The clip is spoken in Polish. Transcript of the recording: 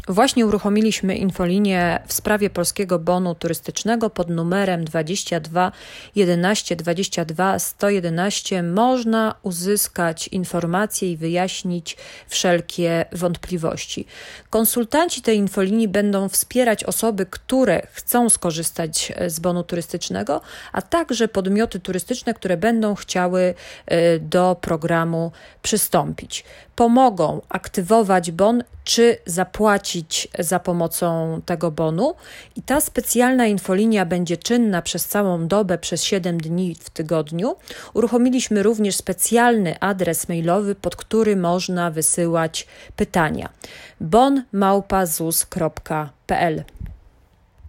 Właśnie uruchomiliśmy infolinię w sprawie polskiego bonu turystycznego pod numerem 22 11 22 111. Można uzyskać informacje i wyjaśnić wszelkie wątpliwości. Konsultanci tej infolinii będą wspierać osoby, które chcą skorzystać z bonu turystycznego, a także podmioty turystyczne, które będą chciały do programu przystąpić. Pomogą aktywować bon czy zapłacić za pomocą tego bonu i ta specjalna infolinia będzie czynna przez całą dobę, przez 7 dni w tygodniu. Uruchomiliśmy również specjalny adres mailowy, pod który można wysyłać pytania. bon@zus.pl